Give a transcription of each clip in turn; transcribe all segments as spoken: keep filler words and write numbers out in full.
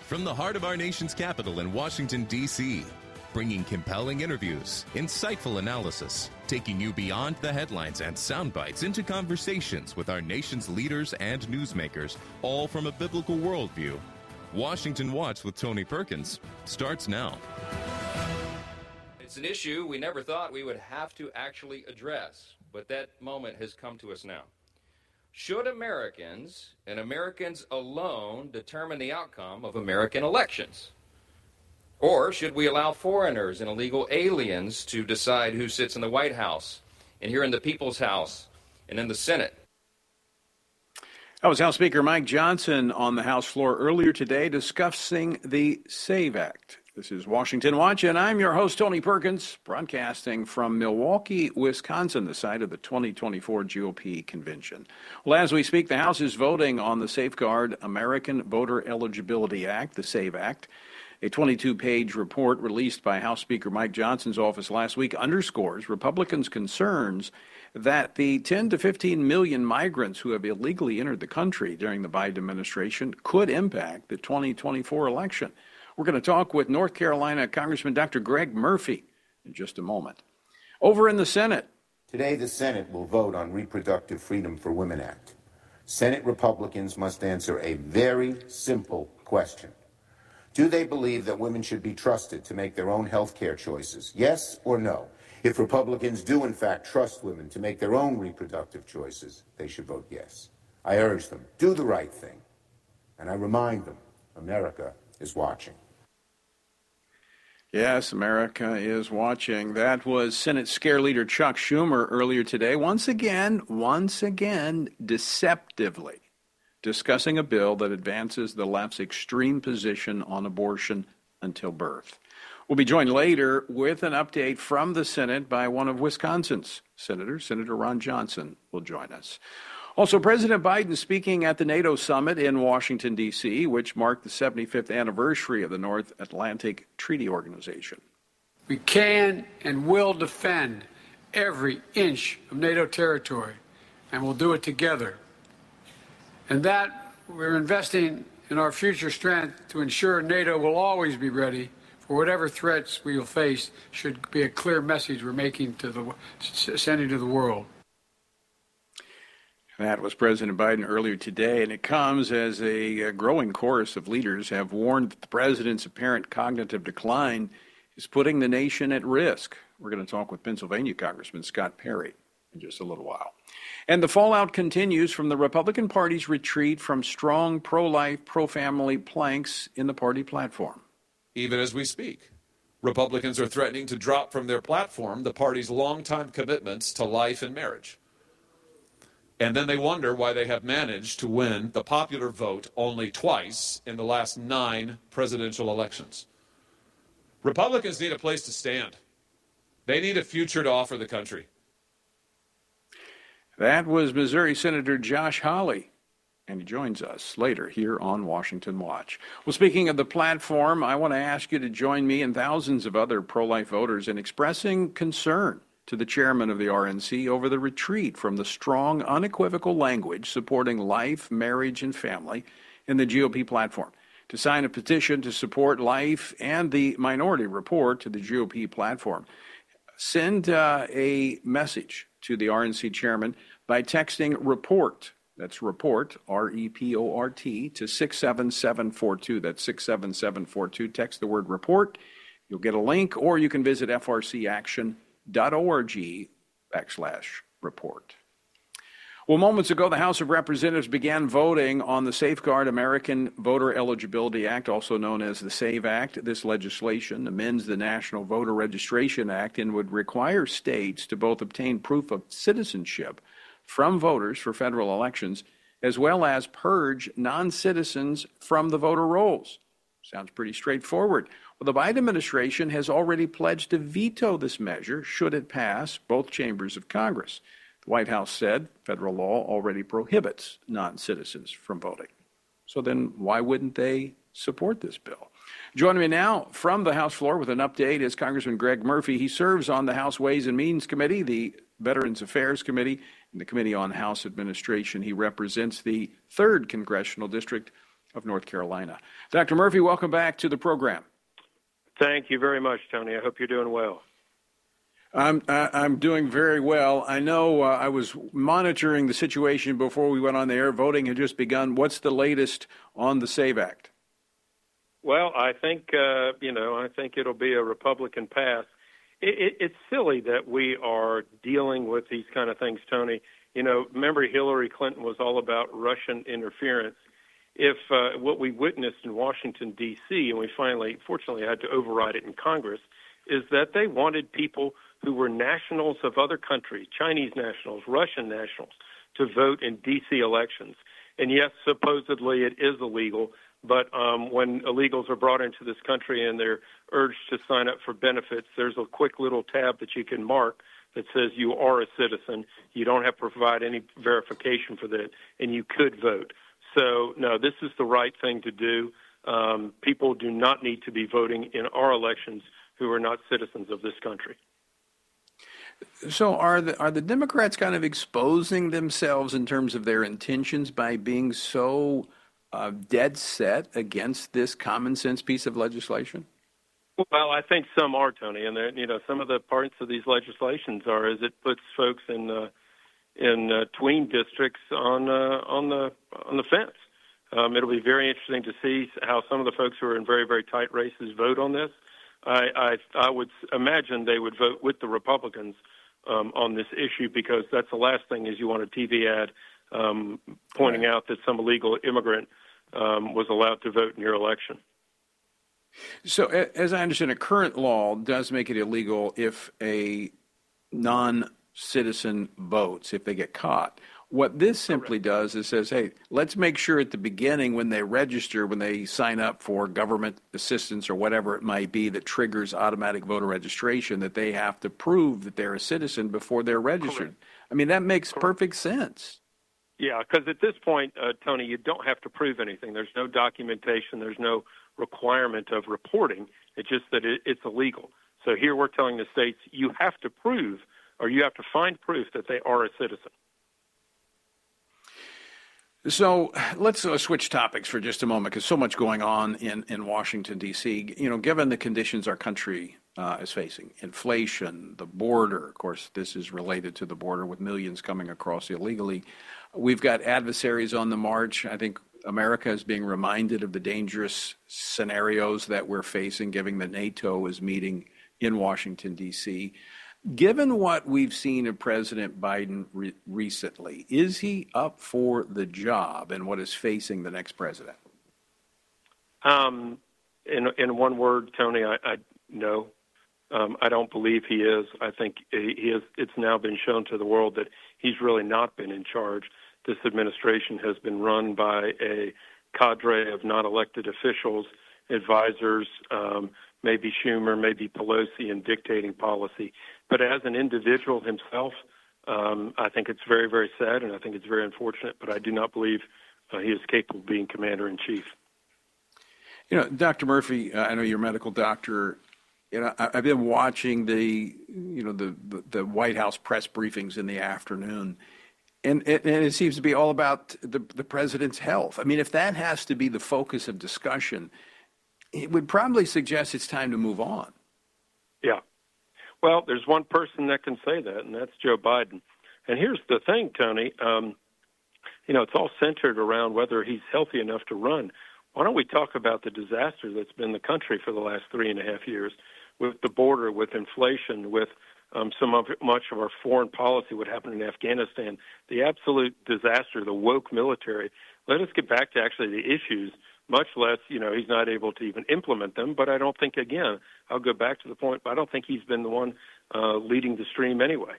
From the heart of our nation's capital in Washington, D C, bringing compelling interviews, insightful analysis, taking you beyond the headlines and sound bites into conversations with our nation's leaders and newsmakers, all from a biblical worldview. Washington Watch with Tony Perkins starts now. It's an issue we never thought we would have to actually address, but that moment has come to us now. Should Americans, and Americans alone, determine the outcome of American elections? Or should we allow foreigners and illegal aliens to decide who sits in the White House, and here in the People's House, and in the Senate? That was House Speaker Mike Johnson on the House floor earlier today discussing the SAVE Act. This is Washington Watch, and I'm your host, Tony Perkins, broadcasting from Milwaukee, Wisconsin, the site of the twenty twenty-four G O P convention. Well, as we speak, the House is voting on the Safeguard American Voter Eligibility Act, the SAVE Act. A twenty-two page report released by House Speaker Mike Johnson's office last week underscores Republicans' concerns that the ten to fifteen million migrants who have illegally entered the country during the Biden administration could impact the twenty twenty-four election. We're going to talk with North Carolina Congressman Doctor Greg Murphy in just a moment. Over in the Senate. Today, the Senate will vote on Reproductive Freedom for Women Act. Senate Republicans must answer a very simple question. Do they believe that women should be trusted to make their own health care choices? Yes or no? If Republicans do, in fact, trust women to make their own reproductive choices, they should vote yes. I urge them, do the right thing. And I remind them, America is watching. Yes, America is watching. That was Senate Scare Leader Chuck Schumer earlier today, once again, once again, deceptively discussing a bill that advances the left's extreme position on abortion until birth. We'll be joined later with an update from the Senate by one of Wisconsin's senators. Senator Ron Johnson will join us. Also, President Biden speaking at the NATO summit in Washington, D C, which marked the seventy-fifth anniversary of the North Atlantic Treaty Organization. We can and will defend every inch of NATO territory, and we'll do it together. And that we're investing in our future strength to ensure NATO will always be ready for whatever threats we will face should be a clear message we're making to the, sending to the world. That was President Biden earlier today, and it comes as a growing chorus of leaders have warned that the president's apparent cognitive decline is putting the nation at risk. We're going to talk with Pennsylvania Congressman Scott Perry in just a little while. And the fallout continues from the Republican Party's retreat from strong pro-life, pro-family planks in the party platform. Even as we speak, Republicans are threatening to drop from their platform the party's longtime commitments to life and marriage. And then they wonder why they have managed to win the popular vote only twice in the last nine presidential elections. Republicans need a place to stand. They need a future to offer the country. That was Missouri Senator Josh Hawley, and he joins us later here on Washington Watch. Well, speaking of the platform, I want to ask you to join me and thousands of other pro-life voters in expressing concern to the chairman of the R N C over the retreat from the strong, unequivocal language supporting life, marriage, and family in the G O P platform. To sign a petition to support life and the minority report to the G O P platform, send uh, a message to the R N C chairman by texting REPORT, that's REPORT, R E P O R T, to six seven seven four two. That's six seven seven four two. Text the word REPORT. You'll get a link, or you can visit F R C action dot org backslash report. Well, moments ago, the House of Representatives began voting on the Safeguard American Voter Eligibility Act, also known as the SAVE Act. This legislation amends the National Voter Registration Act and would require states to both obtain proof of citizenship from voters for federal elections, as well as purge non-citizens from the voter rolls. Sounds pretty straightforward. Well, the Biden administration has already pledged to veto this measure should it pass both chambers of Congress. The White House said federal law already prohibits non-citizens from voting. So then why wouldn't they support this bill? Joining me now from the House floor with an update is Congressman Greg Murphy. He serves on the House Ways and Means Committee, the Veterans Affairs Committee, and the Committee on House Administration. He represents the third Congressional District of North Carolina. Doctor Murphy, welcome back to the program. Thank you very much, Tony. I hope you're doing well. I'm I'm doing very well. I know uh, I was monitoring the situation before we went on the air. Voting had just begun. What's the latest on the SAVE Act? Well, I think, uh, you know, I think it'll be a Republican pass. It, it, it's silly that we are dealing with these kind of things, Tony. You know, remember Hillary Clinton was all about Russian interference. If uh, what we witnessed in Washington, D C, and we finally, fortunately, had to override it in Congress, is that they wanted people who were nationals of other countries, Chinese nationals, Russian nationals, to vote in D C elections. And yes, supposedly it is illegal, but um, when illegals are brought into this country and they're urged to sign up for benefits, there's a quick little tab that you can mark that says you are a citizen. You don't have to provide any verification for that, and you could vote. So, no, this is the right thing to do. Um, people do not need to be voting in our elections who are not citizens of this country. So are the are the Democrats kind of exposing themselves in terms of their intentions by being so uh, dead set against this common sense piece of legislation? Well, I think some are, Tony, and you know some of the parts of these legislations are is it puts folks in uh, in uh, tween districts on uh, on the on the fence. Um, it'll be very interesting to see how some of the folks who are in very very tight races vote on this. I, I, I would imagine they would vote with the Republicans um, on this issue because that's the last thing is you want a T V ad um, pointing out that some illegal immigrant um, was allowed to vote in your election. So as I understand it, current law does make it illegal if a non-citizen votes, if they get caught. What this simply does is says, hey, let's make sure at the beginning when they register, when they sign up for government assistance or whatever it might be that triggers automatic voter registration, that they have to prove that they're a citizen before they're registered. Correct. I mean, that makes Correct. perfect sense. Yeah, because at this point, uh, Tony, you don't have to prove anything. There's no documentation. There's no requirement of reporting. It's just that it, it's illegal. So here we're telling the states you have to prove or you have to find proof that they are a citizen. So let's uh, switch topics for just a moment because so much going on in, in Washington, D C. You know, given the conditions our country uh, is facing, inflation, the border, of course, this is related to the border with millions coming across illegally. We've got adversaries on the march. I think America is being reminded of the dangerous scenarios that we're facing, given that NATO is meeting in Washington, D C. Given what we've seen of President Biden re- recently, is he up for the job and what is facing the next president? Um, in in one word, Tony, I, I no. Um, I don't believe he is. I think he is. It's now been shown to the world that he's really not been in charge. This administration has been run by a cadre of non-elected officials, advisors, um, maybe Schumer, maybe Pelosi, in dictating policy. But as an individual himself, um, I think it's very, very sad, and I think it's very unfortunate, but I do not believe uh, he is capable of being commander-in-chief. You know, Doctor Murphy, uh, I know you're a medical doctor. You know, I, I've been watching the, you know, the, the, the White House press briefings in the afternoon, and it, and it seems to be all about the, the president's health. I mean, if that has to be the focus of discussion, it would probably suggest it's time to move on. Yeah. Well, there's one person that can say that, and that's Joe Biden. And here's the thing, Tony. Um, you know, it's all centered around whether he's healthy enough to run. Why don't we talk about the disaster that's been the country for the last three and a half years with the border, with inflation, with um, some of much of our foreign policy, what happened in Afghanistan, the absolute disaster, the woke military. Let us get back to actually the issues, much less, you know, he's not able to even implement them. But I don't think, again, I'll go back to the point, but I don't think he's been the one uh, leading the stream anyway.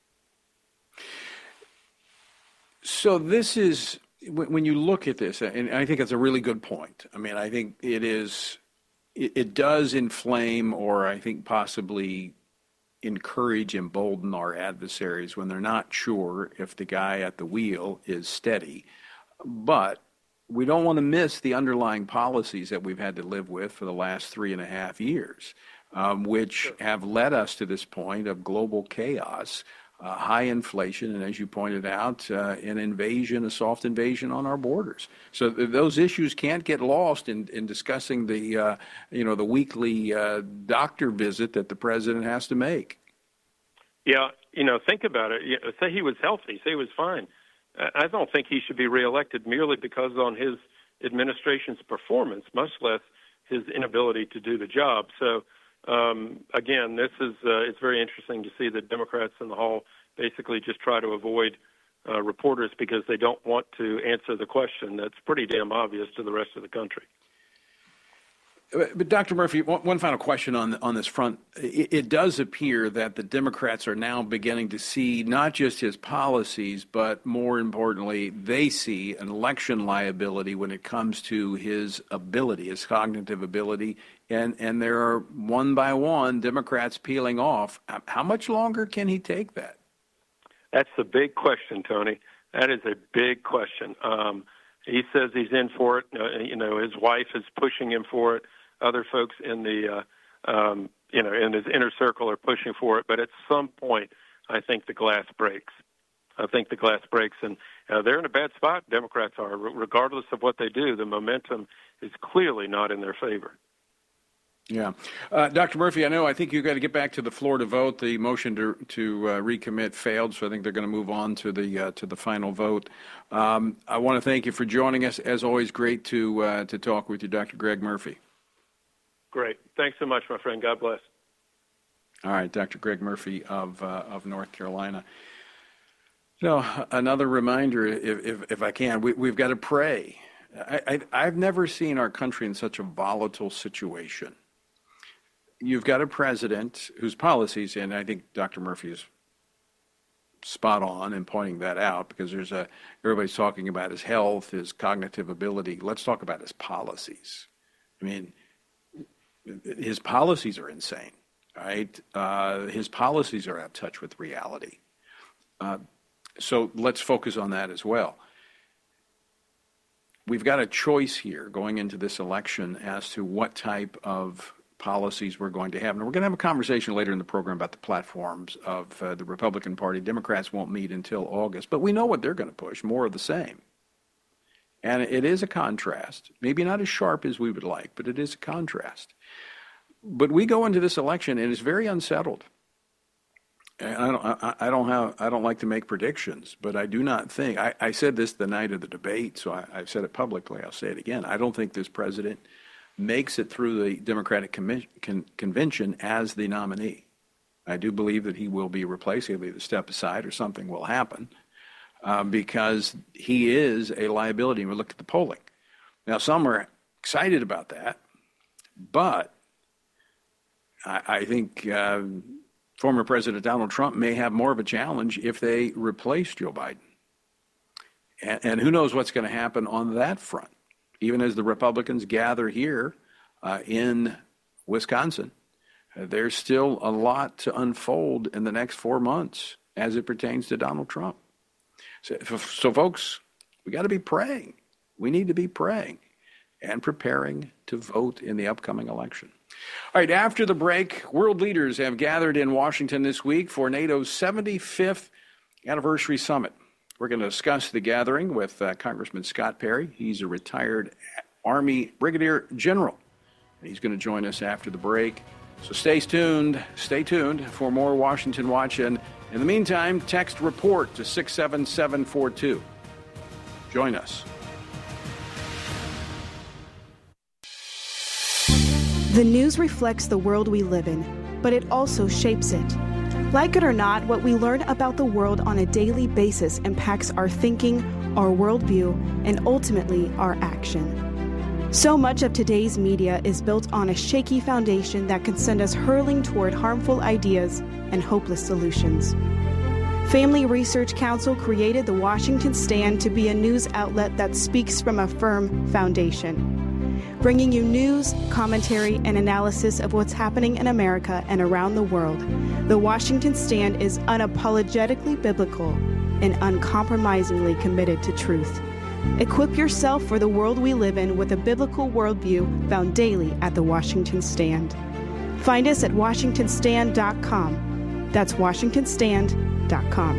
So this is, when you look at this, and I think it's a really good point. I mean, I think it is, it, it does inflame or I think possibly encourage, embolden our adversaries when they're not sure if the guy at the wheel is steady. But we don't want to miss the underlying policies that we've had to live with for the last three and a half years, um, which have led us to this point of global chaos, uh, high inflation, and as you pointed out, uh, an invasion, a soft invasion on our borders. So th- those issues can't get lost in, in discussing the, uh, you know, the weekly uh, doctor visit that the president has to make. Yeah, you know, think about it. You know, say he was healthy, say he was fine. I don't think he should be reelected merely because on his administration's performance, much less his inability to do the job. So, um, again, this is uh, it's very interesting to see that Democrats in the hall basically just try to avoid uh, reporters because they don't want to answer the question that's pretty damn obvious to the rest of the country. But Doctor Murphy, one, one final question on on this front. It, it does appear that the Democrats are now beginning to see not just his policies, but more importantly, they see an election liability when it comes to his ability, his cognitive ability, and, and there are one by one Democrats peeling off. How much longer can he take that? That's the big question, Tony. That is a big question. Um, he says he's in for it. Uh, you know, his wife is pushing him for it. Other folks in the, uh, um, you know, in his inner circle are pushing for it. But at some point, I think the glass breaks. I think the glass breaks, and uh, they're in a bad spot. Democrats are, regardless of what they do. The momentum is clearly not in their favor. Yeah, uh, Doctor Murphy, I know. I think you've got to get back to the floor to vote. The motion to to uh, recommit failed, so I think they're going to move on to the uh, to the final vote. Um, I want to thank you for joining us. As always, great to uh, to talk with you, Doctor Greg Murphy. Great. Thanks so much, my friend. God bless. All right, Doctor Greg Murphy of uh, of North Carolina. So another reminder, if if, if I can, we, we've got to pray. I, I, I've never seen our country in such a volatile situation. You've got a president whose policies, and I think Doctor Murphy is spot on in pointing that out, because there's a everybody's talking about his health, his cognitive ability. Let's talk about his policies. I mean, his policies are insane, right? Uh, his policies are out of touch with reality. Uh, so let's focus on that as well. We've got a choice here going into this election as to what type of policies we're going to have. And we're going to have a conversation later in the program about the platforms of uh, the Republican Party. Democrats won't meet until August, but we know what they're going to push, more of the same. And it is a contrast, maybe not as sharp as we would like, but it is a contrast. But we go into this election and it's very unsettled. And I don't, I, I don't have, I don't like to make predictions, but I do not think, I, I said this the night of the debate, so I, I've said it publicly, I'll say it again. I don't think this president makes it through the Democratic Conven- Con- Convention as the nominee. I do believe that he will be replaced. He'll either step aside or something will happen. Uh, because he is a liability. And we looked at the polling. Now, some are excited about that, but I, I think uh, former President Donald Trump may have more of a challenge if they replace Joe Biden. And, and who knows what's going to happen on that front. Even as the Republicans gather here uh, in Wisconsin, uh, there's still a lot to unfold in the next four months as it pertains to Donald Trump. So, so, folks, we got to be praying. We need to be praying and preparing to vote in the upcoming election. All right, after the break, world leaders have gathered in Washington this week for NATO's seventy-fifth anniversary summit. We're going to discuss the gathering with uh, Congressman Scott Perry. He's a retired Army Brigadier General, and he's going to join us after the break. So stay tuned, stay tuned for more Washington Watch. And in the meantime, text REPORT to six seven seven four two. Join us. The news reflects the world we live in, but it also shapes it. Like it or not, what we learn about the world on a daily basis impacts our thinking, our worldview, and ultimately our action. So much of today's media is built on a shaky foundation that can send us hurling toward harmful ideas and hopeless solutions. Family Research Council created the Washington Stand to be a news outlet that speaks from a firm foundation, bringing you news, commentary, and analysis of what's happening in America and around the world. The Washington Stand is unapologetically biblical and uncompromisingly committed to truth. Equip yourself for the world we live in with a biblical worldview found daily at the Washington Stand. Find us at washington stand dot com. That's washington stand dot com.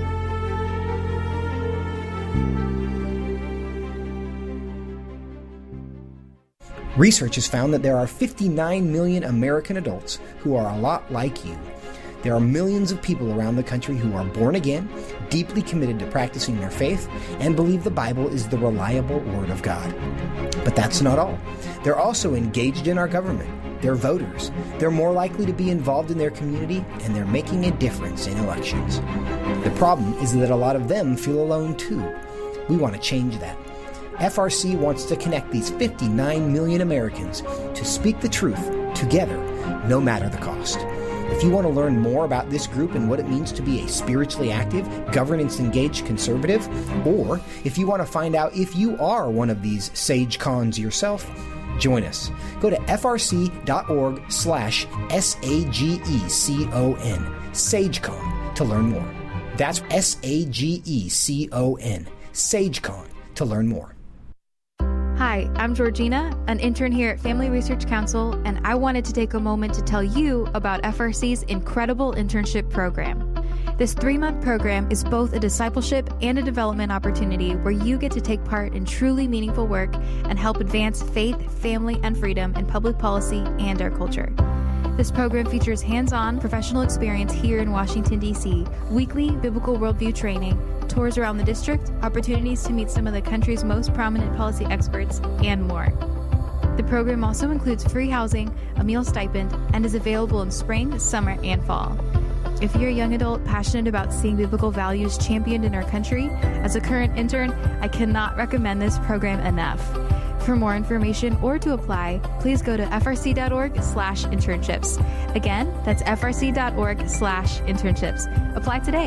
Research has found that there are fifty-nine million American adults who are a lot like you. There are millions of people around the country who are born again, deeply committed to practicing their faith, and believe the Bible is the reliable Word of God. But that's not all. They're also engaged in our government. They're voters. They're more likely to be involved in their community, and they're making a difference in elections. The problem is that a lot of them feel alone too. We want to change that. F R C wants to connect these fifty-nine million Americans to speak the truth together, no matter the cost. If you want to learn more about this group and what it means to be a spiritually active, governance-engaged conservative, or if you want to find out if you are one of these sage cons yourself, join us. Go to frc.org slash S-A-G-E-C-O-N, SageCon, to learn more. That's S-A-G-E-C-O-N, SageCon, to learn more. Hi, I'm Georgina, an intern here at Family Research Council, and I wanted to take a moment to tell you about F R C's incredible internship program. This three-month program is both a discipleship and a development opportunity where you get to take part in truly meaningful work and help advance faith, family, and freedom in public policy and our culture. This program features hands-on professional experience here in Washington, D C, weekly biblical worldview training, tours around the district, opportunities to meet some of the country's most prominent policy experts, and more. The program also includes free housing, a meal stipend, and is available in spring, summer, and fall. If you're a young adult passionate about seeing biblical values championed in our country, as a current intern, I cannot recommend this program enough. For more information or to apply, please go to frc.org slash internships. Again, that's frc.org slash internships. Apply today.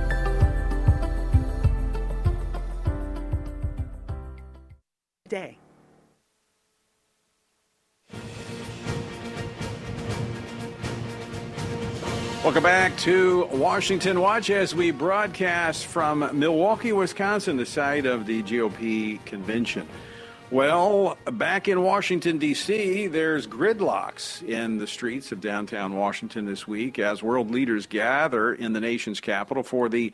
Day. Welcome back to Washington Watch as we broadcast from Milwaukee, Wisconsin, the site of the G O P convention. Well, back in Washington, D C, there's gridlocks in the streets of downtown Washington this week as world leaders gather in the nation's capital for the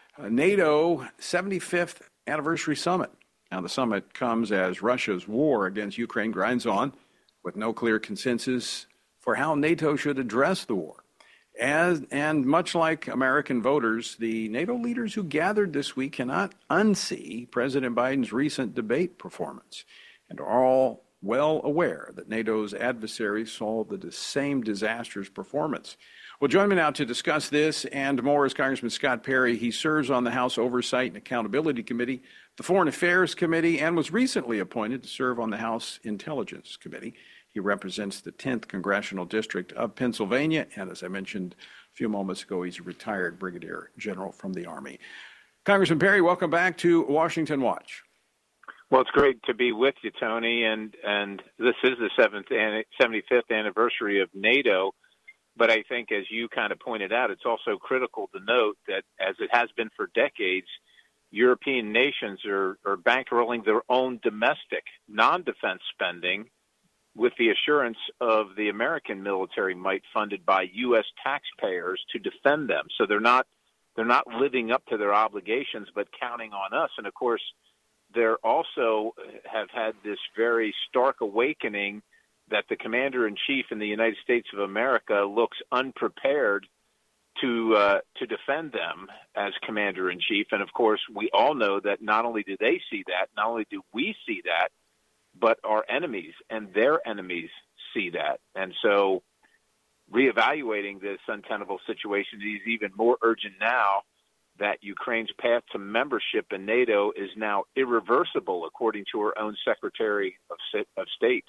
NATO seventy-fifth anniversary summit. Now, the summit comes as Russia's war against Ukraine grinds on with no clear consensus for how NATO should address the war. As, and much like American voters, the NATO leaders who gathered this week cannot unsee President Biden's recent debate performance and are all well aware that NATO's adversaries saw the same disastrous performance. Well, join me now to discuss this and more is Congressman Scott Perry. He serves on the House Oversight and Accountability Committee, the Foreign Affairs Committee, and was recently appointed to serve on the House Intelligence Committee. He represents the tenth Congressional District of Pennsylvania, and as I mentioned a few moments ago, he's a retired brigadier general from the Army. Congressman Perry, welcome back to Washington Watch. Well, it's great to be with you, Tony, and, and this is the seventy-fifth anniversary of NATO, but I think, as you kind of pointed out, it's also critical to note that, as it has been for decades, European nations are, are bankrolling their own domestic, non-defense spending with the assurance of the American military might funded by U S taxpayers to defend them. So they're not they're not living up to their obligations, but counting on us. And of course, they're also have had this very stark awakening that the commander-in-chief in the United States of America looks unprepared to uh, to defend them as commander-in-chief. And of course, we all know that not only do they see that, not only do we see that, but our enemies and their enemies see that. And so reevaluating this untenable situation is even more urgent now that Ukraine's path to membership in NATO is now irreversible, according to her own Secretary of State.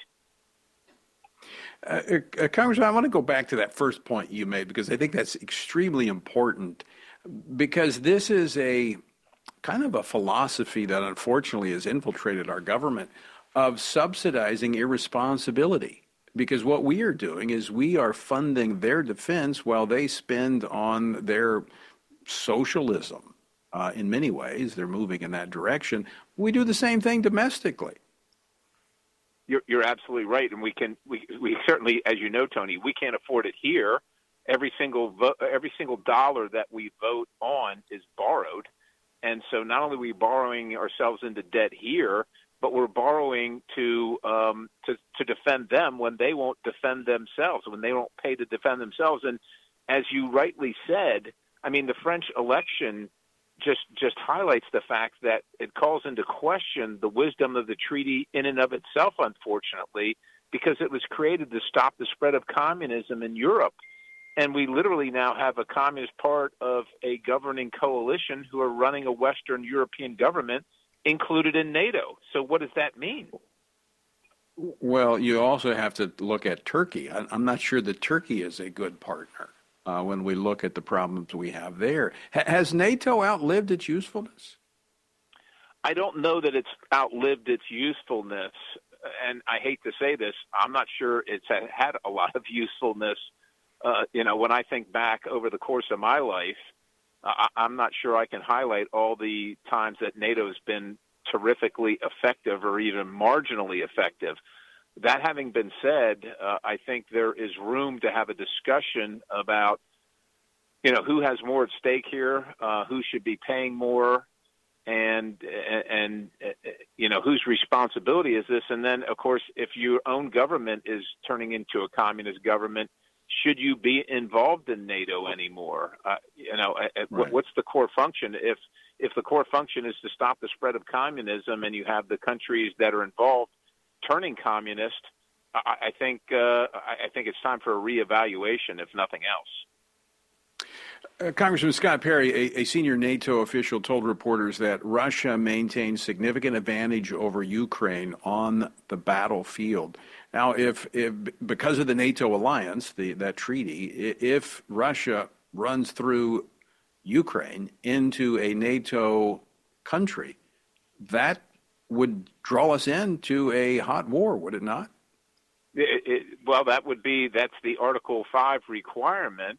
Uh, uh, Congressman, I want to go back to that first point you made because I think that's extremely important because this is a kind of a philosophy that unfortunately has infiltrated our government of subsidizing irresponsibility, because what we are doing is we are funding their defense while they spend on their socialism. Uh, in many ways, they're moving in that direction. We do the same thing domestically. You're, you're absolutely right, and we can we we certainly, as you know, Tony, we can't afford it here, every single vo- every single dollar that we vote on is borrowed. And so not only are we borrowing ourselves into debt here, but we're borrowing to, um, to to defend them when they won't defend themselves, when they won't pay to defend themselves. And as you rightly said, I mean, the French election just just highlights the fact that it calls into question the wisdom of the treaty in and of itself, unfortunately, because it was created to stop the spread of communism in Europe. And we literally now have a communist part of a governing coalition who are running a Western European government included in NATO. So what does that mean? Well, you also have to look at Turkey. I'm not sure that Turkey is a good partner uh, when we look at the problems we have there. H- has NATO outlived its usefulness? I don't know that it's outlived its usefulness. And I hate to say this, I'm not sure it's had a lot of usefulness. Uh, you know, when I think back over the course of my life, I, I'm not sure I can highlight all the times that NATO has been terrifically effective or even marginally effective. That having been said, uh, I think there is room to have a discussion about, you know, who has more at stake here, uh, who should be paying more, and, and, and, you know, whose responsibility is this? And then, of course, if your own government is turning into a communist government, should you be involved in NATO anymore? Uh, you know, right. What's the core function? If if the core function is to stop the spread of communism, and you have the countries that are involved turning communist, I, I think uh, I think it's time for a reevaluation, if nothing else. Uh, Congressman Scott Perry, a, a senior NATO official, told reporters that Russia maintains significant advantage over Ukraine on the battlefield. Now, if, if because of the NATO alliance, the, that treaty, if Russia runs through Ukraine into a NATO country, that would draw us into a hot war, would it not? It, it, well, that would be, that's the Article five requirement.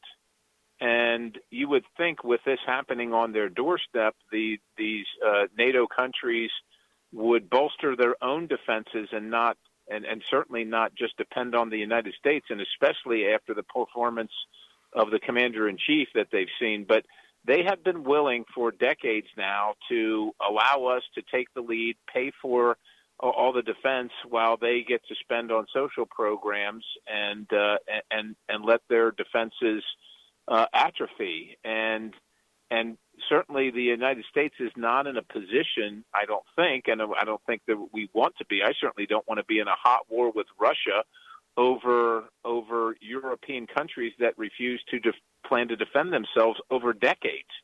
And you would think with this happening on their doorstep, the, these uh, NATO countries would bolster their own defenses and not And, and certainly not just depend on the United States, and especially after the performance of the commander-in-chief that they've seen. But they have been willing for decades now to allow us to take the lead, pay for all the defense while they get to spend on social programs and uh, and and let their defenses uh, atrophy. And and certainly the United States is not in a position, I don't think, and I don't think that we want to be. I certainly don't want to be in a hot war with Russia over over European countries that refuse to def- plan to defend themselves over decades.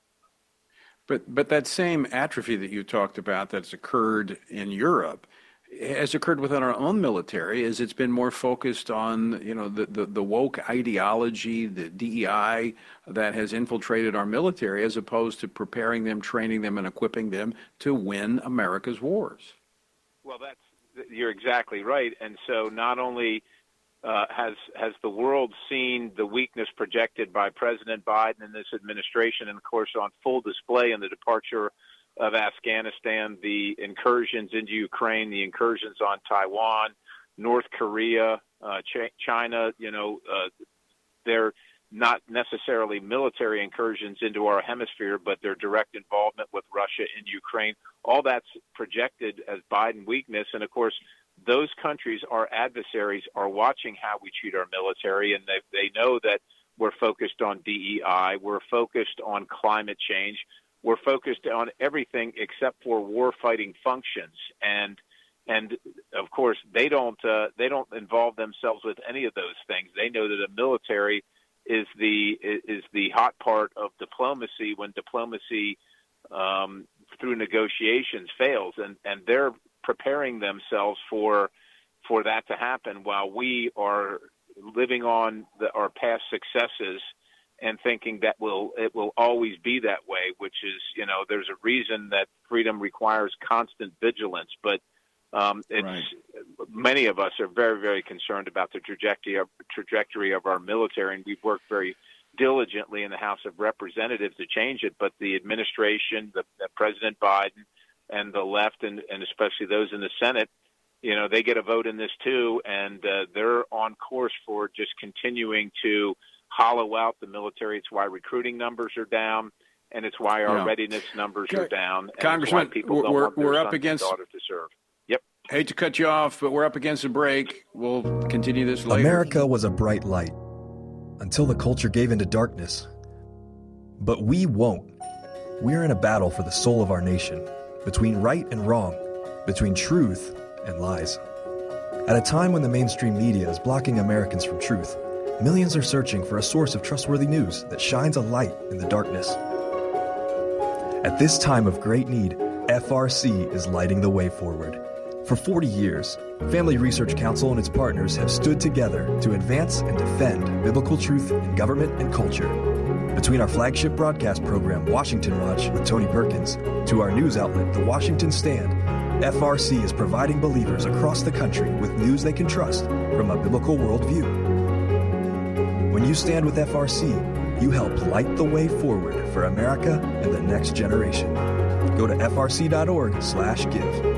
But but that same atrophy that you talked about that's occurred in Europe has occurred within our own military, as it's been more focused on, you know, the, the, the woke ideology, the D E I that has infiltrated our military, as opposed to preparing them, training them, and equipping them to win America's wars. Well, that's you're exactly right. And so not only uh, has has the world seen the weakness projected by President Biden and this administration, and of course on full display in the departure of Afghanistan, the incursions into Ukraine, the incursions on Taiwan, North Korea, uh, Ch- China, you know, uh, they're not necessarily military incursions into our hemisphere, but their direct involvement with Russia in Ukraine. All that's projected as Biden weakness. And, of course, those countries, our adversaries, are watching how we treat our military, and they, they know that we're focused on D E I, we're focused on climate change, we're focused on everything except for war-fighting functions, and and of course they don't uh, they don't involve themselves with any of those things. They know that the military is the is the hot part of diplomacy when diplomacy um, through negotiations fails, and, and they're preparing themselves for for that to happen while we are living on the, our past successes and thinking that will it will always be that way, which is, you know, there's a reason that freedom requires constant vigilance. But um, it's right. Many of us are very, very concerned about the trajectory of, trajectory of our military, and we've worked very diligently in the House of Representatives to change it. But the administration, the, the President Biden, and the left, and, and especially those in the Senate, you know, they get a vote in this too, and uh, they're on course for just continuing to hollow out the military. It's why recruiting numbers are down, and it's why our yeah. readiness numbers are down. And Congressman, it's why people don't we're, want their we're sons up against. and daughters to serve. Yep. Hate to cut you off, but we're up against a break. We'll continue this later. America was a bright light until the culture gave into darkness. But we won't. We're in a battle for the soul of our nation, between right and wrong, between truth and lies. At a time when the mainstream media is blocking Americans from truth, millions are searching for a source of trustworthy news that shines a light in the darkness. At this time of great need, F R C is lighting the way forward. For forty years, Family Research Council and its partners have stood together to advance and defend biblical truth in government and culture. Between our flagship broadcast program, Washington Watch with Tony Perkins, to our news outlet, The Washington Stand, F R C is providing believers across the country with news they can trust from a biblical worldview. When you stand with F R C, you help light the way forward for America and the next generation. Go to F R C dot org slash give.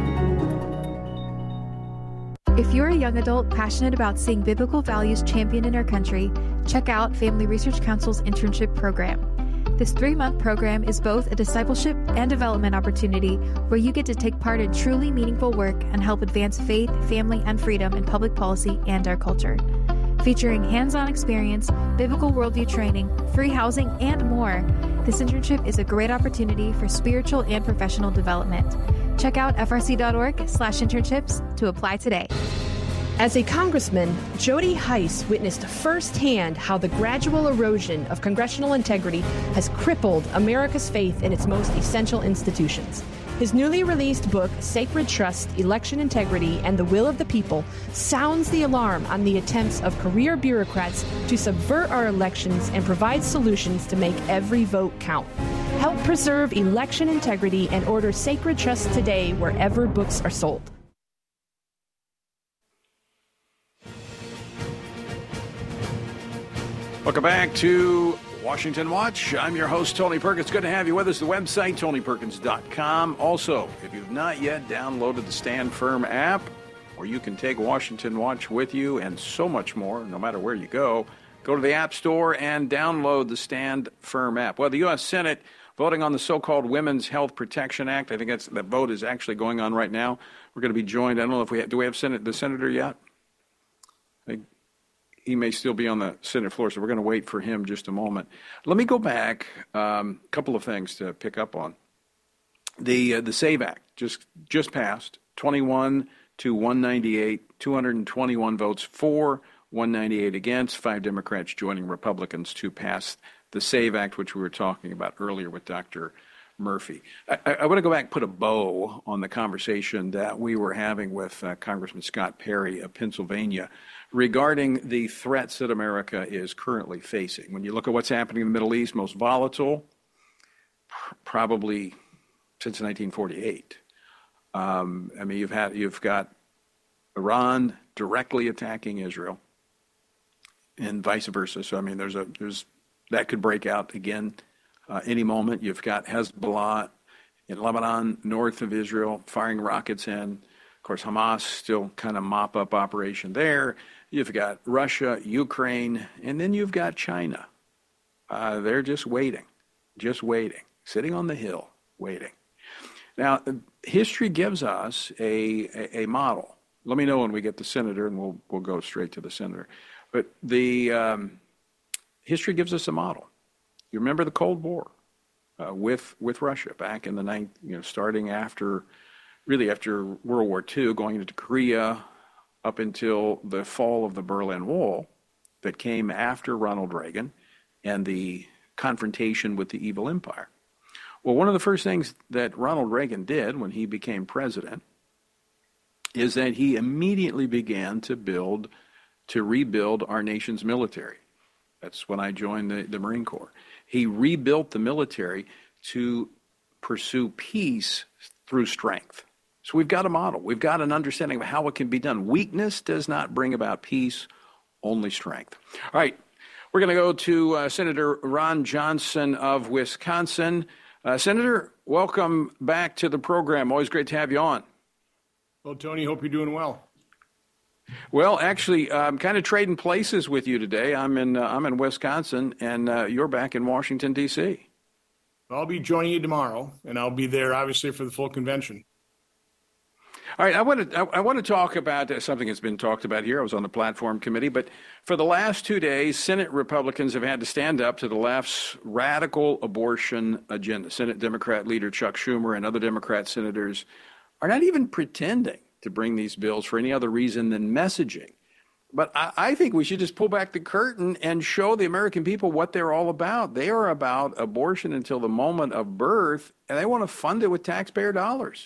If you're a young adult passionate about seeing biblical values championed in our country, check out Family Research Council's internship program. This three-month program is both a discipleship and development opportunity where you get to take part in truly meaningful work and help advance faith, family, and freedom in public policy and our culture. Featuring hands-on experience, biblical worldview training, free housing, and more, this internship is a great opportunity for spiritual and professional development. Check out F R C dot org slash internships to apply today. As a congressman, Jody Hice witnessed firsthand how the gradual erosion of congressional integrity has crippled America's faith in its most essential institutions. His newly released book, Sacred Trust, Election Integrity, and the Will of the People, sounds the alarm on the attempts of career bureaucrats to subvert our elections and provide solutions to make every vote count. Help preserve election integrity and order Sacred Trust today wherever books are sold. Welcome back to Washington Watch. I'm your host, Tony Perkins. Good to have you with us. The website, tony perkins dot com. Also, if you've not yet downloaded the Stand Firm app, where you can take Washington Watch with you and so much more, no matter where you go, go to the App Store and download the Stand Firm app. Well, the U S Senate voting on the so-called Women's Health Protection Act. I think that's, that vote is actually going on right now. We're going to be joined. I don't know if we have, do we have Senate, the senator yet? I think he may still be on the Senate floor, so we're going to wait for him just a moment. Let me go back a um, couple of things to pick up on. The uh, the SAVE Act just just passed, twenty-one to one ninety-eight, two hundred twenty-one votes for, one ninety-eight against, five Democrats joining Republicans to pass the SAVE Act, which we were talking about earlier with Doctor Murphy. I, I want to go back and put a bow on the conversation that we were having with uh, Congressman Scott Perry of Pennsylvania regarding the threats that America is currently facing. When you look at what's happening in the Middle East, most volatile, pr- probably since nineteen forty-eight. Um, I mean, you've had you've got Iran directly attacking Israel, and vice versa. So I mean, there's a there's that could break out again uh, any moment. You've got Hezbollah in Lebanon, north of Israel, firing rockets in. Of course, Hamas still kind of mop up operation there. You've got Russia, Ukraine, and then you've got China. Uh, they're just waiting, just waiting, sitting on the hill, waiting. Now, history gives us a, a, a model. Let me know when we get the senator, and we'll we'll go straight to the senator. But the um, history gives us a model. You remember the Cold War uh, with with Russia back in the ninth, you know, starting after, really after World War Two, going into Korea, up until the fall of the Berlin Wall, that came after Ronald Reagan and the confrontation with the evil empire. Well, one of the first things that Ronald Reagan did when he became president is that he immediately began to build, to rebuild our nation's military. That's when I joined the, the Marine Corps. He rebuilt the military to pursue peace through strength. So we've got a model. We've got an understanding of how it can be done. Weakness does not bring about peace, only strength. All right, we're going to go to uh, Senator Ron Johnson of Wisconsin. Uh, Senator, welcome back to the program. Always great to have you on. Well, Tony, hope you're doing well. Well, actually, I'm kind of trading places with you today. I'm in uh, I'm in Wisconsin, and uh, you're back in Washington, D C I'll be joining you tomorrow, and I'll be there, obviously, for the full convention. All right, I want to I, I want to talk about something that's been talked about here. I was on the platform committee, but for the last two days, Senate Republicans have had to stand up to the left's radical abortion agenda. Senate Democrat leader Chuck Schumer and other Democrat senators are not even pretending to bring these bills for any other reason than messaging. But I, I think we should just pull back the curtain and show the American people what they're all about. They are about abortion until the moment of birth, and they want to fund it with taxpayer dollars.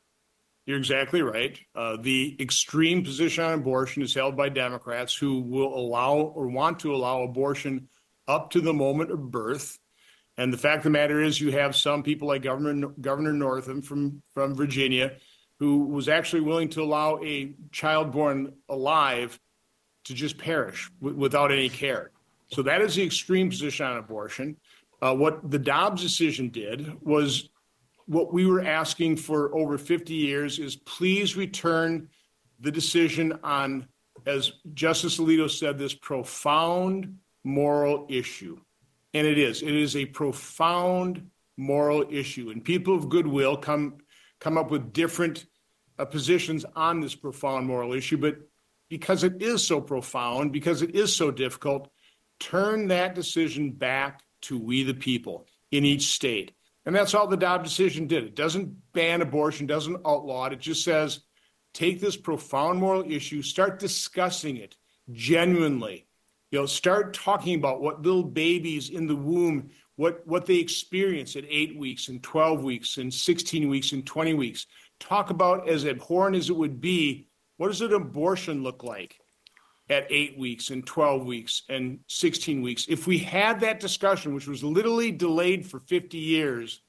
You're exactly right. Uh, the extreme position on abortion is held by Democrats who will allow or want to allow abortion up to the moment of birth. And the fact of the matter is you have some people like Governor, Governor Northam from, from Virginia who was actually willing to allow a child born alive to just perish w- without any care. So that is the extreme position on abortion. Uh, what the Dobbs decision did was what we were asking for over fifty years is please return the decision on, as Justice Alito said, this profound moral issue. And it is. It is a profound moral issue. And people of goodwill come come up with different uh, positions on this profound moral issue. But because it is so profound, because it is so difficult, turn that decision back to we the people in each state. And that's all the Dobbs decision did. It doesn't ban abortion, doesn't outlaw it. It just says, take this profound moral issue, start discussing it genuinely. You know, start talking about what little babies in the womb, what, what they experience at eight weeks and twelve weeks and sixteen weeks and twenty weeks. Talk about, as abhorrent as it would be, what does an abortion look like at eight weeks and twelve weeks and sixteen weeks? If we had that discussion, which was literally delayed for fifty years,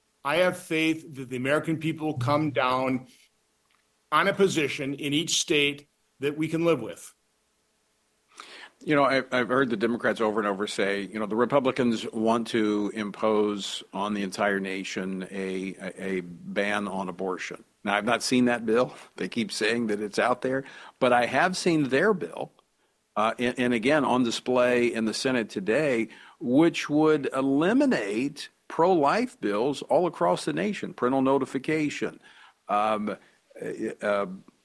I have faith that the American people will come down on a position in each state that we can live with. You know, I've, I've heard the Democrats over and over say, you know, the Republicans want to impose on the entire nation a, a, a ban on abortion. Now, I've not seen that bill. They keep saying that it's out there, but I have seen their bill, uh, and, and again, on display in the Senate today, which would eliminate pro-life bills all across the nation, parental notification, um, uh, uh,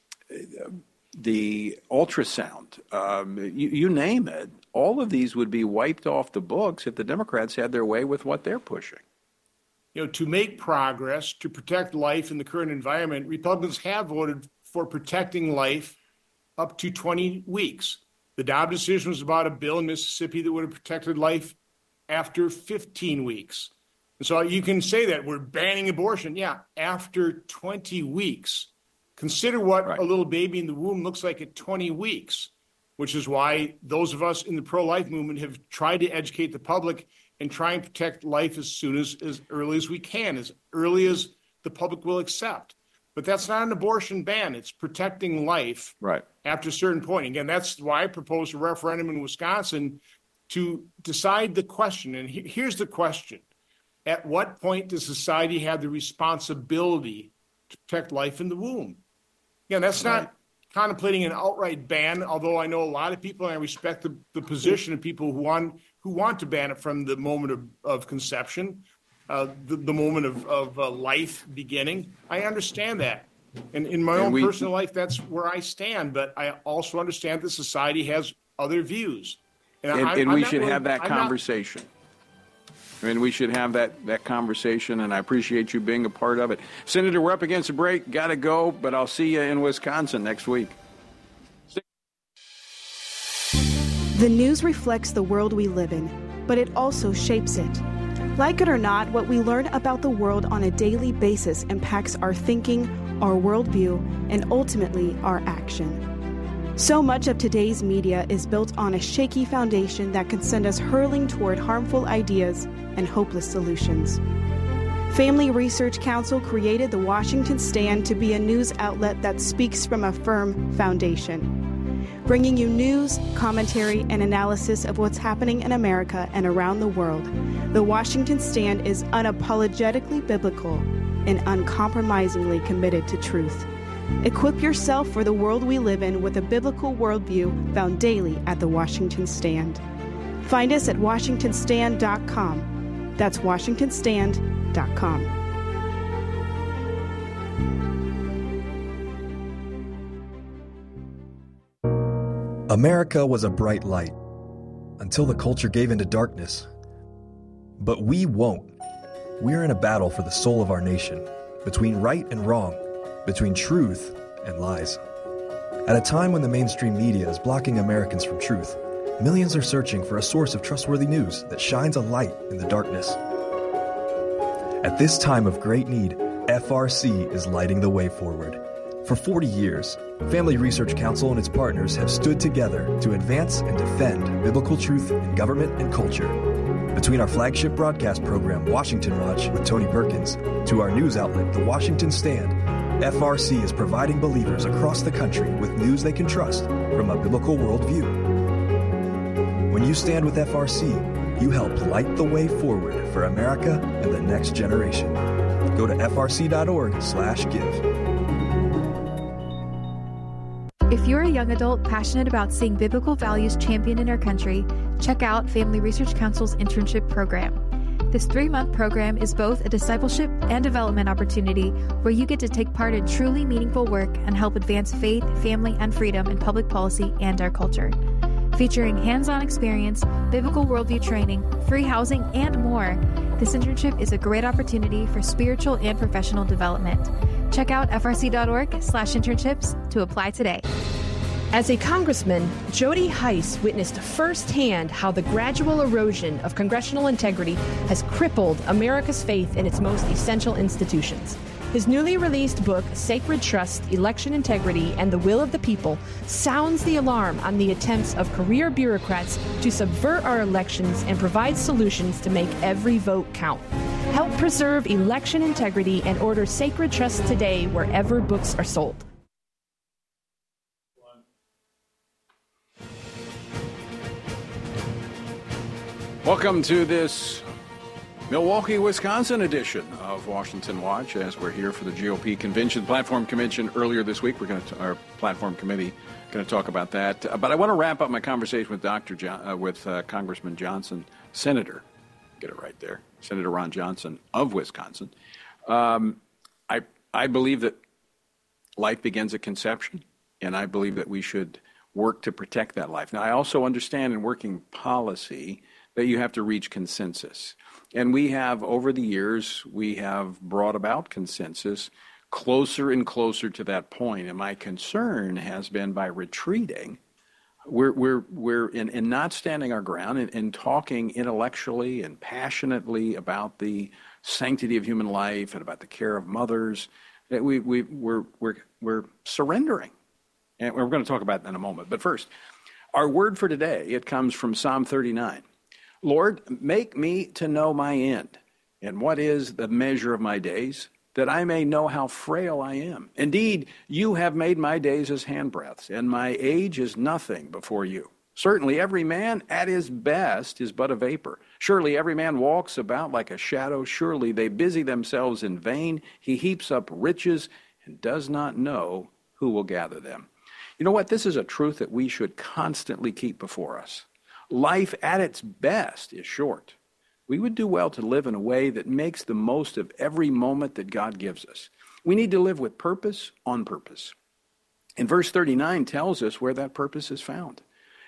the ultrasound, um, you, you name it. All of these would be wiped off the books if the Democrats had their way with what they're pushing. You know, to make progress, to protect life in the current environment, Republicans have voted for protecting life up to twenty weeks. The Dobbs decision was about a bill in Mississippi that would have protected life after fifteen weeks. And so you can say that we're banning abortion. Yeah, after twenty weeks. Consider what right. a little baby in the womb looks like at twenty weeks, which is why those of us in the pro-life movement have tried to educate the public and try and protect life as soon as, as early as we can, as early as the public will accept. But that's not an abortion ban. It's protecting life right. after a certain point. Again, that's why I proposed a referendum in Wisconsin to decide the question. And he, here's the question. At what point does society have the responsibility to protect life in the womb? Again, that's right. not contemplating an outright ban, although I know a lot of people, and I respect the, the position of people who want who want to ban it from the moment of, of conception, uh, the, the moment of, of uh, life beginning. I understand that. And in my and own we, personal life, that's where I stand. But I also understand that society has other views. And, and, and we should willing, have that I'm conversation. Not, I mean, we should have that, that conversation, and I appreciate you being a part of it. Senator, we're up against a break. Got to go, but I'll see you in Wisconsin next week. The news reflects the world we live in, but it also shapes it. Like it or not, what we learn about the world on a daily basis impacts our thinking, our worldview, and ultimately our action. So much of today's media is built on a shaky foundation that can send us hurling toward harmful ideas and hopeless solutions. Family Research Council created the Washington Stand to be a news outlet that speaks from a firm foundation, bringing you news, commentary, and analysis of what's happening in America and around the world. The Washington Stand is unapologetically biblical and uncompromisingly committed to truth. Equip yourself for the world we live in with a biblical worldview found daily at the Washington Stand. Find us at washington stand dot com. That's washington stand dot com. America was a bright light until the culture gave into darkness. But we won't. We're in a battle for the soul of our nation, between right and wrong, between truth and lies. At a time when the mainstream media is blocking Americans from truth, millions are searching for a source of trustworthy news that shines a light in the darkness. At this time of great need, F R C is lighting the way forward. For forty years, Family Research Council and its partners have stood together to advance and defend biblical truth in government and culture. Between our flagship broadcast program, Washington Watch with Tony Perkins, to our news outlet, The Washington Stand, F R C is providing believers across the country with news they can trust from a biblical worldview. When you stand with F R C, you help light the way forward for America and the next generation. Go to f r c dot org slash give. If you're a young adult passionate about seeing biblical values championed in our country, check out Family Research Council's internship program. This three-month program is both a discipleship and development opportunity where you get to take part in truly meaningful work and help advance faith, family, and freedom in public policy and our culture. Featuring hands-on experience, biblical worldview training, free housing, and more, this internship is a great opportunity for spiritual and professional development. Check out f r c dot org slash internships to apply today. As a congressman, Jody Hice witnessed firsthand how the gradual erosion of congressional integrity has crippled America's faith in its most essential institutions. His newly released book, Sacred Trust, Election Integrity, and the Will of the People, sounds the alarm on the attempts of career bureaucrats to subvert our elections and provide solutions to make every vote count. Help preserve election integrity and order Sacred Trust today wherever books are sold. Welcome to this Milwaukee, Wisconsin edition of Washington Watch, as we're here for the G O P convention, platform convention earlier this week. We're going to, our platform committee, going to talk about that. Uh, but I want to wrap up my conversation with Doctor John, uh, with uh, Congressman Johnson, Senator, get it right there, Senator Ron Johnson of Wisconsin. Um, I I believe that life begins at conception, and I believe that we should work to protect that life. Now, I also understand in working policy that you have to reach consensus. And we have, over the years, we have brought about consensus closer and closer to that point. And my concern has been by retreating, we're, we're, we're in, in not standing our ground and, and talking intellectually and passionately about the sanctity of human life and about the care of mothers, that we, we, we're, we're, we're surrendering. And we're going to talk about that in a moment. But first, our word for today, it comes from Psalm thirty-nine. Lord, make me to know my end, and what is the measure of my days, that I may know how frail I am. Indeed, you have made my days as handbreadths, and my age is nothing before you. Certainly every man at his best is but a vapor. Surely every man walks about like a shadow. Surely they busy themselves in vain. He heaps up riches and does not know who will gather them. You know what? This is a truth that we should constantly keep before us. Life at its best is short. We would do well to live in a way that makes the most of every moment that God gives us. We need to live with purpose on purpose. And verse thirty-nine tells us where that purpose is found.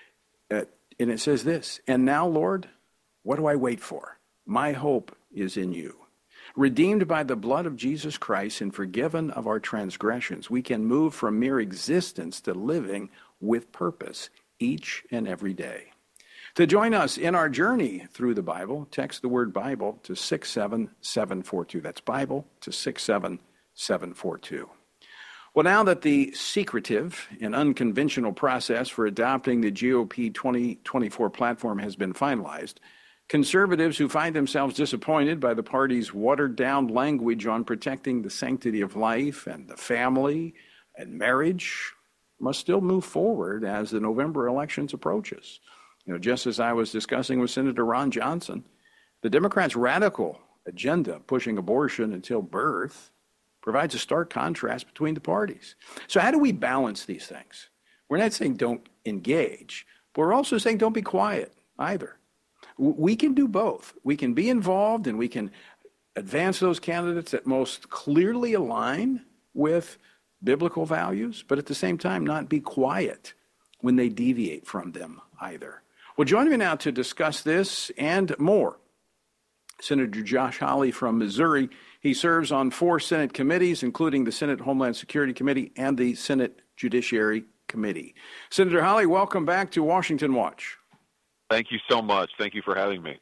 Uh, and it says this, and now, Lord, what do I wait for? My hope is in you. Redeemed by the blood of Jesus Christ and forgiven of our transgressions, we can move from mere existence to living with purpose each and every day. To join us in our journey through the Bible, text the word Bible to six seven seven four two. That's Bible to six seven seven four two. Well, now that the secretive and unconventional process for adopting the G O P twenty twenty-four platform has been finalized, conservatives who find themselves disappointed by the party's watered-down language on protecting the sanctity of life and the family and marriage must still move forward as the November elections approaches. You know, just as I was discussing with Senator Ron Johnson, the Democrats' radical agenda pushing abortion until birth provides a stark contrast between the parties. So how do we balance these things? We're not saying don't engage, but we're also saying don't be quiet either. We can do both. We can be involved and we can advance those candidates that most clearly align with biblical values, but at the same time not be quiet when they deviate from them either. Well, joining me now to discuss this and more, Senator Josh Hawley from Missouri. He serves on four Senate committees, including the Senate Homeland Security Committee and the Senate Judiciary Committee. Senator Hawley, welcome back to Washington Watch. Thank you so much. Thank you for having me.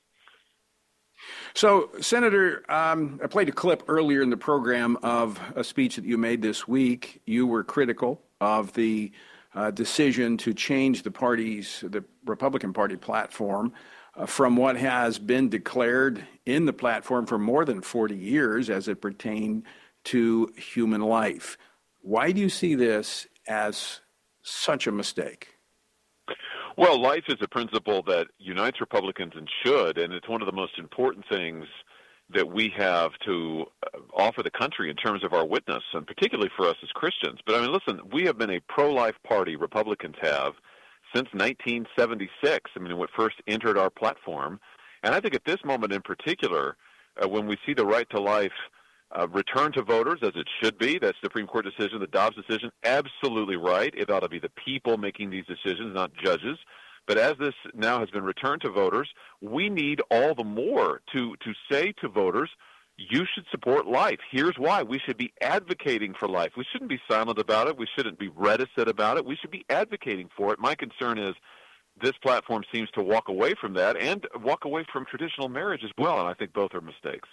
So, Senator, um, I played a clip earlier in the program of a speech that you made this week. You were critical of the uh, decision to change the party's, the Republican Party platform uh, from what has been declared in the platform for more than forty years as it pertained to human life. Why do you see this as such a mistake? Well, life is a principle that unites Republicans and should, and it's one of the most important things that we have to offer the country in terms of our witness, and particularly for us as Christians. But I mean, listen, we have been a pro-life party, Republicans have, since nineteen seventy-six. I mean, when it first entered our platform. And I think at this moment in particular, uh, when we see the right to life Uh, return to voters, as it should be. That Supreme Court decision, the Dobbs decision, absolutely right. It ought to be the people making these decisions, not judges. But as this now has been returned to voters, we need all the more to, to say to voters, you should support life. Here's why. We should be advocating for life. We shouldn't be silent about it. We shouldn't be reticent about it. We should be advocating for it. My concern is this platform seems to walk away from that and walk away from traditional marriage as well, and I think both are mistakes.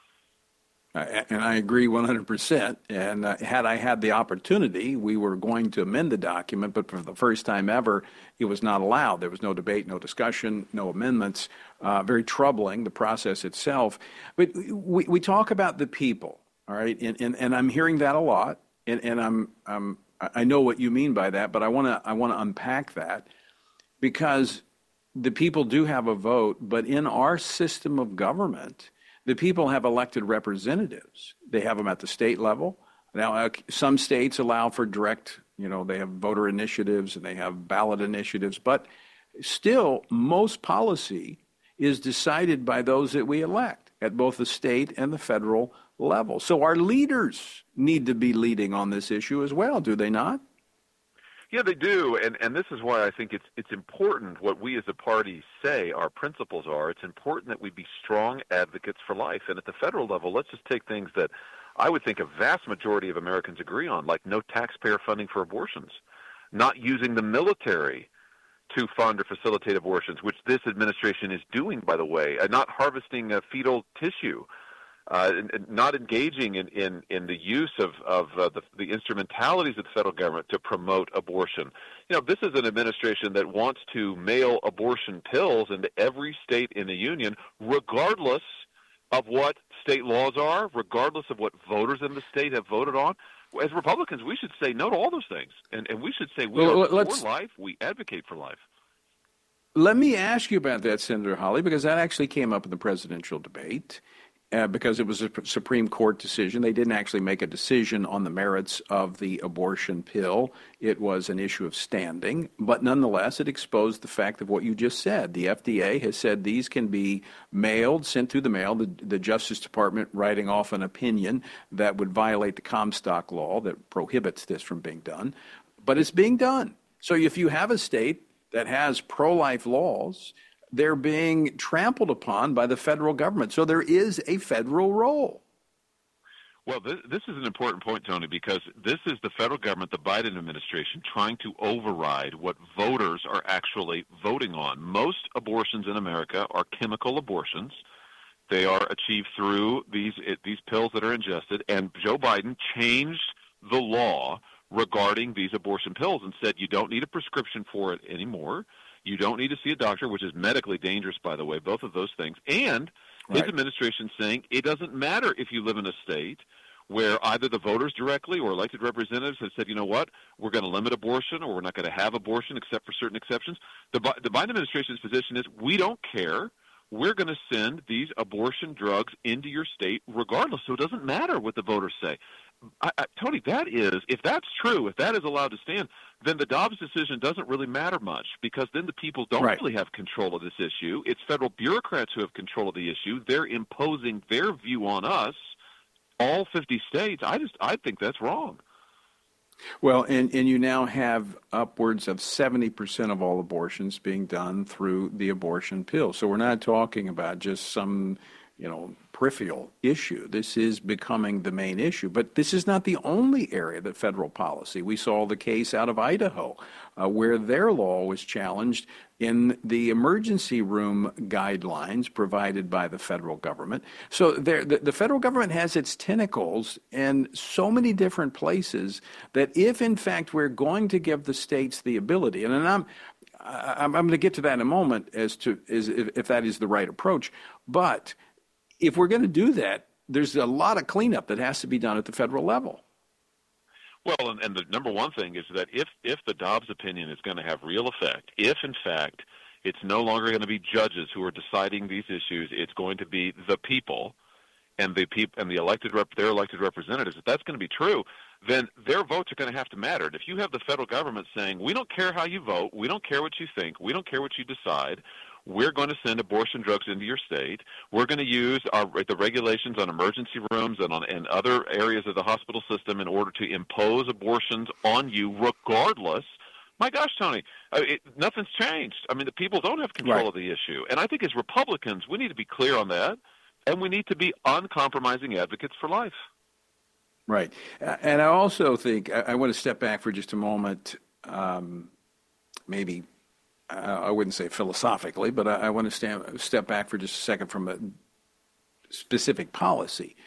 And I agree one hundred percent. And uh, had I had the opportunity, we were going to amend the document, but for the first time ever, it was not allowed. There was no debate, no discussion, no amendments. Uh, very troubling, the process itself. But we, we talk about the people, all right? And, and, and I'm hearing that a lot, and, and I'm, I'm, I know what you mean by that, but I want to I want to unpack that, because the people do have a vote, but in our system of government, the people have elected representatives. They have them at the state level. Now, uh, some states allow for direct, you know, they have voter initiatives and they have ballot initiatives, but still, most policy is decided by those that we elect at both the state and the federal level. So our leaders need to be leading on this issue as well, do they not? Yeah, they do, and and this is why I think it's it's important what we as a party say our principles are. It's important that we be strong advocates for life. And at the federal level, let's just take things that I would think a vast majority of Americans agree on, like no taxpayer funding for abortions, not using the military to fund or facilitate abortions, which this administration is doing, by the way, and not harvesting uh, fetal tissue. Uh, and, and not engaging in, in, in the use of, of uh, the, the instrumentalities of the federal government to promote abortion. You know, this is an administration that wants to mail abortion pills into every state in the union, regardless of what state laws are, regardless of what voters in the state have voted on. As Republicans, we should say no to all those things. And, and we should say we well, are for life, we advocate for life. Let me ask you about that, Senator Hawley, because that actually came up in the presidential debate. Uh, because it was a Supreme Court decision. They didn't actually make a decision on the merits of the abortion pill. It was an issue of standing. But nonetheless, it exposed the fact of what you just said. The F D A has said these can be mailed, sent through the mail, the, the Justice Department writing off an opinion that would violate the Comstock law that prohibits this from being done. But it's being done. So if you have a state that has pro-life laws, they're being trampled upon by the federal government. So there is a federal role. Well, this, this is an important point, Tony, because this is the federal government, the Biden administration, trying to override what voters are actually voting on. Most abortions in America are chemical abortions. They are achieved through these these pills that are ingested, and Joe Biden changed the law regarding these abortion pills and said you don't need a prescription for it anymore. You don't need to see a doctor, which is medically dangerous, by the way, both of those things. And his right. administration saying it doesn't matter if you live in a state where either the voters directly or elected representatives have said, you know what, we're going to limit abortion or we're not going to have abortion except for certain exceptions. The, the Biden administration's position is we don't care. We're going to send these abortion drugs into your state regardless, so it doesn't matter what the voters say. I, I, Tony, that is, if that's true, if that is allowed to stand, then the Dobbs decision doesn't really matter much, because then the people don't right. really have control of this issue. It's federal bureaucrats who have control of the issue. They're imposing their view on us, all fifty states. I just, I think that's wrong. Well, and, and you now have upwards of seventy percent of all abortions being done through the abortion pill. So we're not talking about just some, you know, peripheral issue. This is becoming the main issue. But this is not the only area that federal policy. We saw the case out of Idaho uh, where their law was challenged in the emergency room guidelines provided by the federal government. So there, the, the federal government has its tentacles in so many different places that if, in fact, we're going to give the states the ability, and, and I'm, I'm, I'm going to get to that in a moment as to is, if, if that is the right approach, but if we're going to do that, there's a lot of cleanup that has to be done at the federal level. Well, and, and the number one thing is that if, if the Dobbs opinion is going to have real effect, if, in fact, it's no longer going to be judges who are deciding these issues, it's going to be the people and the peop- and the elected rep- their elected representatives, if that's going to be true, then their votes are going to have to matter. And if you have the federal government saying, we don't care how you vote, we don't care what you think, we don't care what you decide, we're going to send abortion drugs into your state. We're going to use our, the regulations on emergency rooms and on and other areas of the hospital system in order to impose abortions on you regardless. My gosh, Tony, I mean, it, nothing's changed. I mean, the people don't have control right. of the issue. And I think as Republicans, we need to be clear on that, and we need to be uncompromising advocates for life. Right. And I also think, I, I want to step back for just a moment, um, maybe I wouldn't say philosophically, but I, I want to stand, step back for just a second from a specific policy.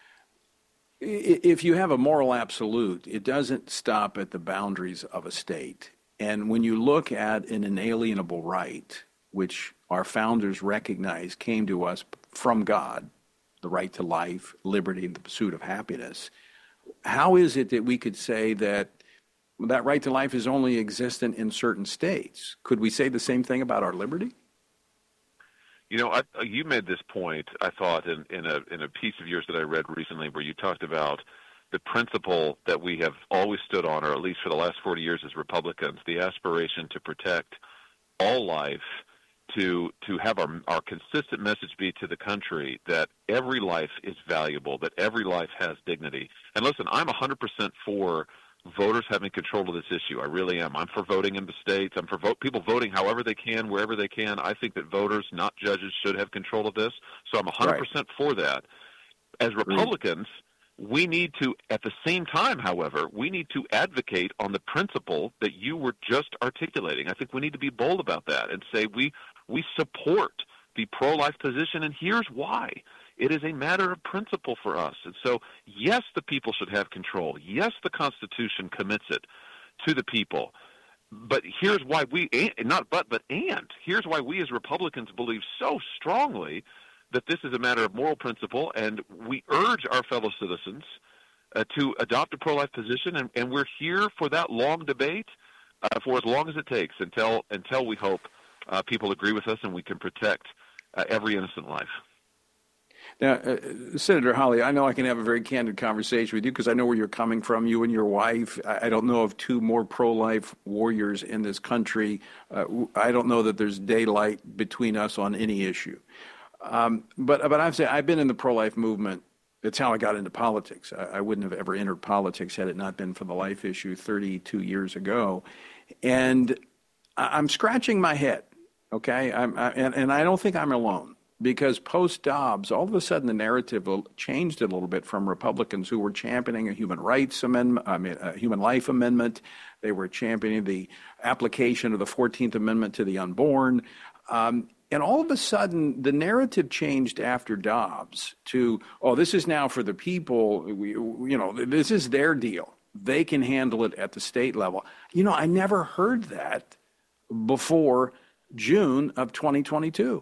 If you have a moral absolute, it doesn't stop at the boundaries of a state. And when you look at an inalienable right, which our founders recognized came to us from God, the right to life, liberty, and the pursuit of happiness, how is it that we could say that that right to life is only existent in certain states? Could we say the same thing about our liberty? You know, I, you made this point, I thought, in, in, a, in a piece of yours that I read recently where you talked about the principle that we have always stood on, or at least for the last forty years as Republicans, the aspiration to protect all life, to to have our, our consistent message be to the country that every life is valuable, that every life has dignity. And listen, I'm one hundred percent for voters having control of this issue. I really am. I'm for voting in the states. I'm for vote, people voting however they can, wherever they can. I think that voters, not judges, should have control of this. So I'm one hundred percent right. for that. As Republicans, we need to, at the same time, however, we need to advocate on the principle that you were just articulating. I think we need to be bold about that and say we we support the pro-life position, and here's why. It is a matter of principle for us. And so, yes, the people should have control. Yes, the Constitution commits it to the people. But here's why we, not but, but and, here's why we as Republicans believe so strongly that this is a matter of moral principle, and we urge our fellow citizens uh, to adopt a pro-life position, and, and we're here for that long debate uh, for as long as it takes until, until we hope uh, people agree with us and we can protect uh, every innocent life. Now, uh, Senator Hawley, I know I can have a very candid conversation with you because I know where you're coming from, you and your wife. I, I don't know of two more pro-life warriors in this country. Uh, I don't know that there's daylight between us on any issue. Um, but but I've said I've been in the pro-life movement. It's how I got into politics. I, I wouldn't have ever entered politics had it not been for the life issue thirty-two years ago. And I, I'm scratching my head, okay? I'm, I, and, and I don't think I'm alone. Because post-Dobbs, all of a sudden the narrative changed a little bit from Republicans who were championing a human rights amendment, I mean, a human life amendment. They were championing the application of the fourteenth Amendment to the unborn. Um, and all of a sudden, the narrative changed after Dobbs to, oh, this is now for the people. We, you know, this is their deal. They can handle it at the state level. You know, I never heard that before June of twenty twenty-two.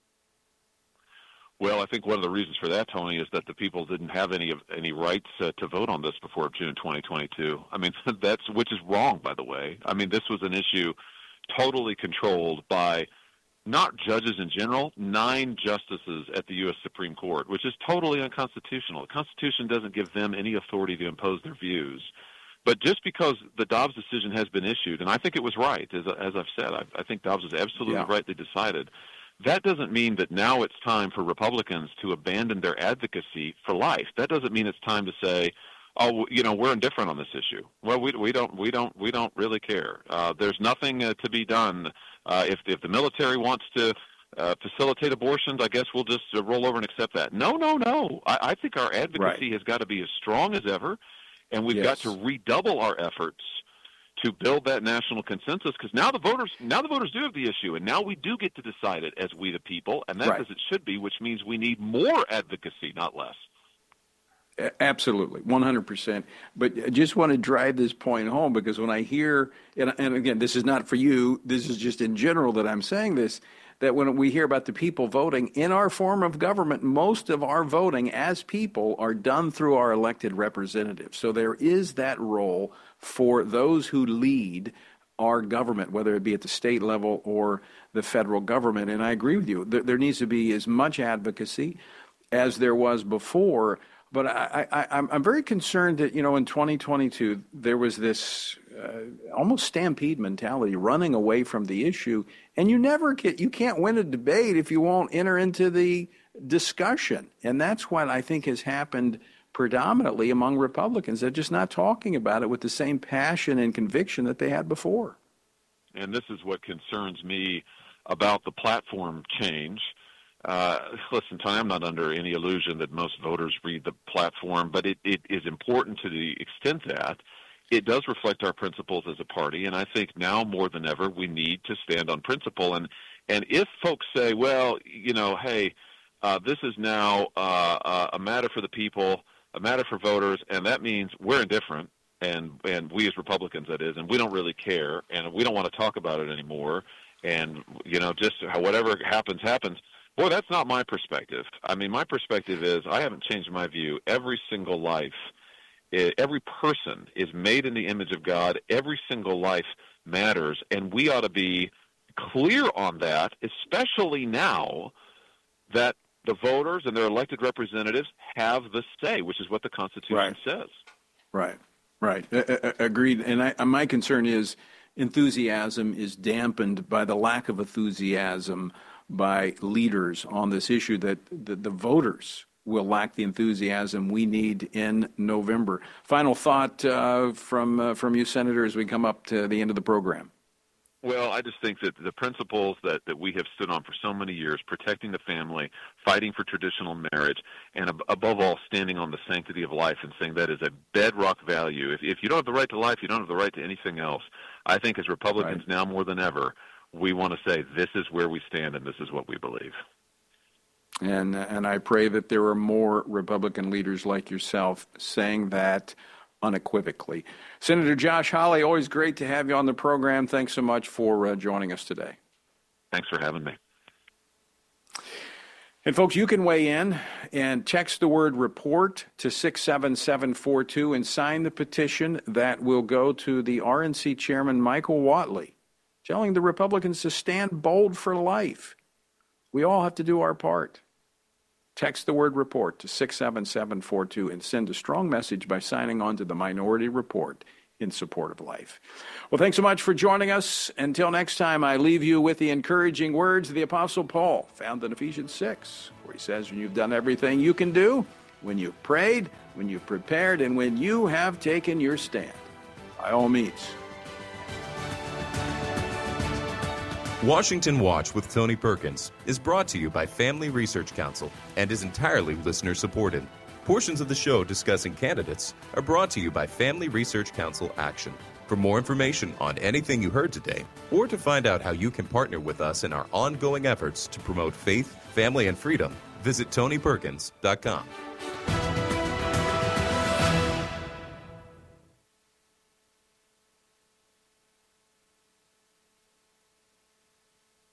Well, I think one of the reasons for that, Tony, is that the people didn't have any of any rights uh, to vote on this before June twenty twenty-two. I mean, that's which is wrong, by the way. I mean, this was an issue totally controlled by not judges in general, nine justices at the U S Supreme Court, which is totally unconstitutional. The Constitution doesn't give them any authority to impose their views. But just because the Dobbs decision has been issued, and I think it was right, as, as I've said, I, I think Dobbs was absolutely yeah. rightly decided, that doesn't mean that now it's time for Republicans to abandon their advocacy for life. That doesn't mean it's time to say, oh, you know, we're indifferent on this issue. Well, we, we don't, we don't, we don't really care. Uh, there's nothing uh, to be done. Uh, if if the military wants to uh, facilitate abortions, I guess we'll just uh, roll over and accept that. No, no, no. I, I think our advocacy right. has got to be as strong as ever, and we've yes. got to redouble our efforts to build that national consensus, because now the voters now the voters do have the issue, and now we do get to decide it as we the people, and that's right. as it should be, which means we need more advocacy, not less. Absolutely, one hundred percent. But I just want to drive this point home, because when I hear, and, and again, this is not for you, this is just in general that I'm saying this, that when we hear about the people voting in our form of government, most of our voting as people are done through our elected representatives. So there is that role for those who lead our government, whether it be at the state level or the federal government. And I agree with you. There, there needs to be as much advocacy as there was before. But I, I, I'm, I'm very concerned that, you know, in twenty twenty-two, there was this uh, almost stampede mentality running away from the issue. And you never get, you can't win a debate if you won't enter into the discussion. And that's what I think has happened predominantly among Republicans. They're just not talking about it with the same passion and conviction that they had before. And this is what concerns me about the platform change. Uh, listen, Tony, I'm not under any illusion that most voters read the platform, but it, it is important to the extent that it does reflect our principles as a party, and I think now more than ever we need to stand on principle. And, and if folks say, well, you know, hey, uh, this is now uh, a matter for the people, a matter for voters, and that means we're indifferent, and, and we as Republicans, that is, and we don't really care, and we don't want to talk about it anymore, and, you know, just how whatever happens, happens. Boy, that's not my perspective. I mean, my perspective is I haven't changed my view. Every single life, every person is made in the image of God. Every single life matters, and we ought to be clear on that, especially now that the voters and their elected representatives have the say, which is what the Constitution right. says. Right, right. Uh, agreed. And I, my concern is enthusiasm is dampened by the lack of enthusiasm by leaders on this issue, that the, the voters will lack the enthusiasm we need in November. Final thought uh, from uh, from you, Senator, as we come up to the end of the program. Well, I just think that the principles that, that we have stood on for so many years, protecting the family, fighting for traditional marriage, and ab- above all, standing on the sanctity of life and saying that is a bedrock value. If, if you don't have the right to life, you don't have the right to anything else. I think as Republicans right. now more than ever, we want to say this is where we stand and this is what we believe. And and I pray that there are more Republican leaders like yourself saying that unequivocally. Senator Josh Hawley, always great to have you on the program. Thanks so much for uh, joining us today. Thanks for having me. And folks, you can weigh in and text the word report to six seven seven four two and sign the petition that will go to the R N C chairman, Michael Whatley, telling the Republicans to stand bold for life. We all have to do our part. Text the word report to six seven seven four two and send a strong message by signing on to the Minority Report in support of life. Well, thanks so much for joining us. Until next time, I leave you with the encouraging words of the Apostle Paul, found in Ephesians six, where he says, when you've done everything you can do, when you've prayed, when you've prepared, and when you have taken your stand, by all means. Washington Watch with Tony Perkins is brought to you by Family Research Council and is entirely listener-supported. Portions of the show discussing candidates are brought to you by Family Research Council Action. For more information on anything you heard today, or to find out how you can partner with us in our ongoing efforts to promote faith, family, and freedom, visit tony perkins dot com.